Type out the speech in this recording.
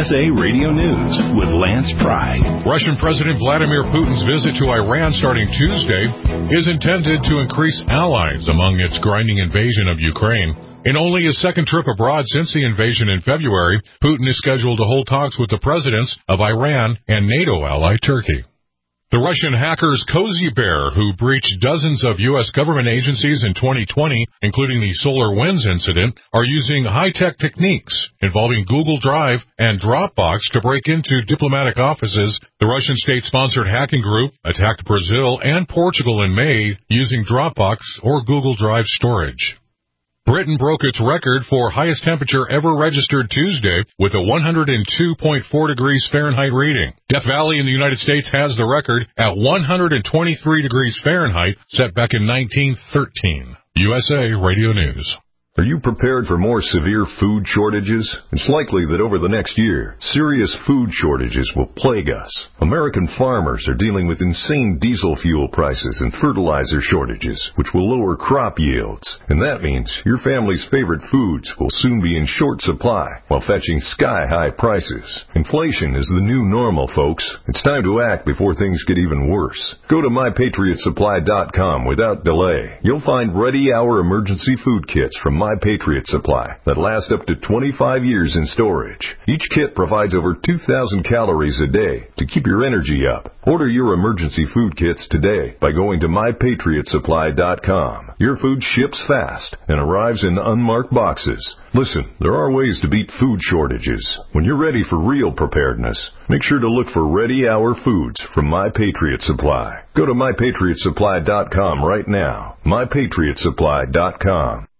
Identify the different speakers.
Speaker 1: USA Radio News with Lance Pry.
Speaker 2: Russian President Vladimir Putin's visit to Iran starting Tuesday is intended to increase allies among its grinding invasion of Ukraine. In only his second trip abroad since the invasion in February, Putin is scheduled to hold talks with the presidents of Iran and NATO ally Turkey. The Russian hackers Cozy Bear, who breached dozens of U.S. government agencies in 2020, including the SolarWinds incident, are using high-tech techniques involving Google Drive and Dropbox to break into diplomatic offices. The Russian state-sponsored hacking group attacked Brazil and Portugal in May using Dropbox or Google Drive storage. Britain broke its record for highest temperature ever registered Tuesday with a 102.4 degrees Fahrenheit reading. Death Valley in the United States has the record at 123 degrees Fahrenheit, set back in 1913. USA Radio News.
Speaker 3: Are you prepared for more severe food shortages? It's likely that over the next year, serious food shortages will plague us. American farmers are dealing with insane diesel fuel prices and fertilizer shortages, which will lower crop yields. And that means your family's favorite foods will soon be in short supply while fetching sky-high prices. Inflation is the new normal, folks. It's time to act before things get even worse. Go to MyPatriotSupply.com without delay. You'll find ready-hour emergency food kits from My Patriot Supply that last up to 25 years in storage. Each kit provides over 2,000 calories a day to keep your energy up. Order your emergency food kits today by going to MyPatriotSupply.com. Your food ships fast and arrives in unmarked boxes. Listen, there are ways to beat food shortages. When you're ready for real preparedness, make sure to look for ready-hour foods from My Patriot Supply. Go to MyPatriotSupply.com right now. MyPatriotSupply.com.